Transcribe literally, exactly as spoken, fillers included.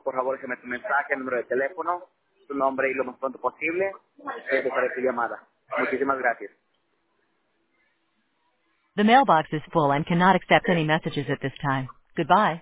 por favor déjeme tu mensaje, el número de teléfono, tu nombre y lo más pronto posible. Regresaré tu llamada. Muchísimas gracias. The mailbox is full and cannot accept any messages at this time. Goodbye.